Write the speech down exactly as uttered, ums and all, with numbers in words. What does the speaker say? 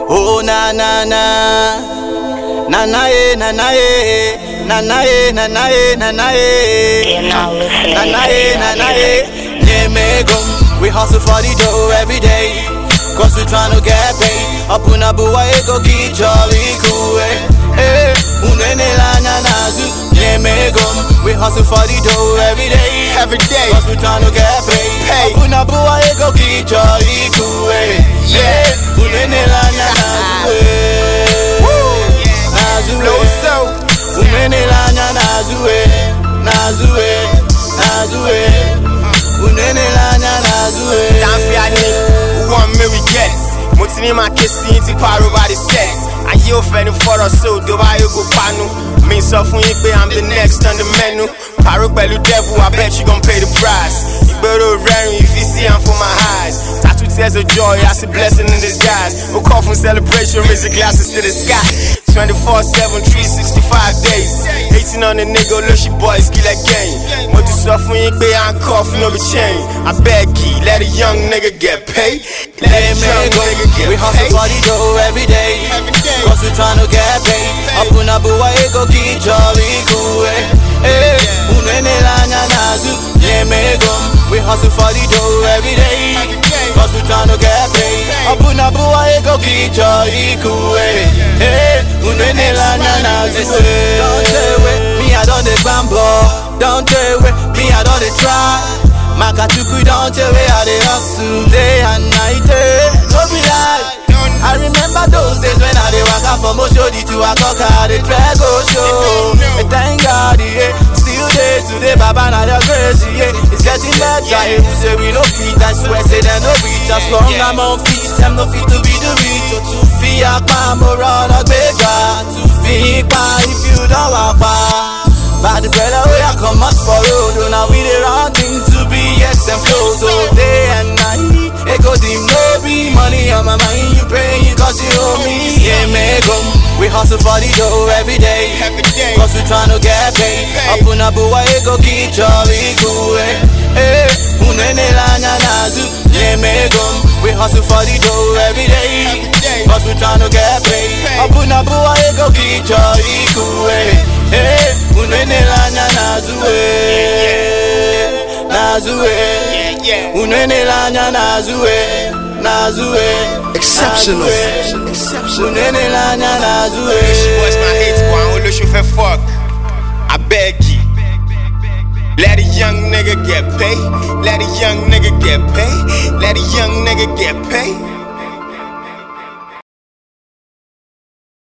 Oh na na na, na na eh, na na eh, na na eh, na na eh, na na eh, na na eh, na na eh. Yeah, me go. We hustle for the dough every day, cause we tryna get paid. Apuna buwa ego ki jolly cool eh. Eh, unene la na nazu. Yeah, me go. We hustle for the dough every day, every day, cause we tryna get paid. Hey, apuna buwa ego ki jolly cool eh. Yeah, unene la na nazu eh. Nazu eh. Unene la na nazu eh. Nazu eh. Nazu eh. Unene la na nazu eh. Dance for me, one me we get. Mutini ma kesi inti paro by the sets. And you offending for us so do I go panu. Me so fun you pe I'm the next on the menu. Paro pelu devil, I bet you gon' pay the price. You better run if you see I'm for my eyes. Tattoo tears of joy, I see blessing in disguise. We call from celebration, raise the glasses to the sky. twenty-four seven, three sixty-five days. Hating on the nigga, look she boys, kill that game. What you suffer when you pay on coffee, no be chain. I beg you, let a young nigga get paid. Let a young nigga get paid. We hustle for the dough every day, cause we tryna get paid. Apuna buwa ego ki jolly cool eh. Eh, unene la na nazu. Yeah, me go. We hustle for the dough every day, cause we tryna get paid. Apuna buwa ego ki jolly cool eh. Eh, unene la na nazu. Don't tell me, me I don't dey bambo. Don't tell me, me I don't dey try. Makatuku don't tell me how they hustle day and night eh. No be lie. I remember those days when I dey waka from Oshodi to Akoka, the track go show. And thank God, yeah, still there today, Baba na your grace, yeah. It's getting better, yeah. You say we no fit, I swear, say they no reach. As long as I'm on feet, them no fit to be the rich. To fi akpa, mo run a bega. To fi ikpa, if you don't walk pa. By the brother, we are come out for road. Now we the wrong thing to be yes and flow. So day and night, it go dim, no be money on my mind. You pray, you cause you owe me. Yeah, me go. We hustle for the dough every day, cause we tryna get paid. Apuna buwa ego ki jolly cool eh. Eh, unene la na nazu. Yeah, me go. We hustle for the dough every day, cause we tryna get paid. Apuna buwa ego ki jolly cool eh. Eh, unene la na nazu eh. Nazu eh. Unene la na nazu eh. Nazu eh. Exceptional. Unene la na nazu eh. She was my hate, boy, I don't look for fuck. I beg you. Let a young nigga get paid. Let a young nigga get paid. Let a young nigga get paid.